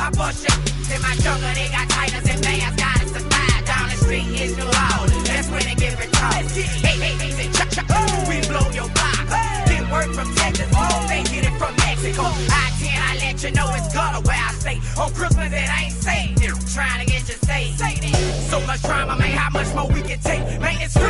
I bust shit in my jungle, they got tigers and bands, gotta survive. Down the street is New Orleans, that's when they get retarded. Hey, say cha-cha, we blow your block. Get work from Texas, they get it from Mexico. I-10, I let you know it's gutter where I stay. On Christmas it ain't safe, trying to get you saved. So much drama, man, how much more we can take? Man, it's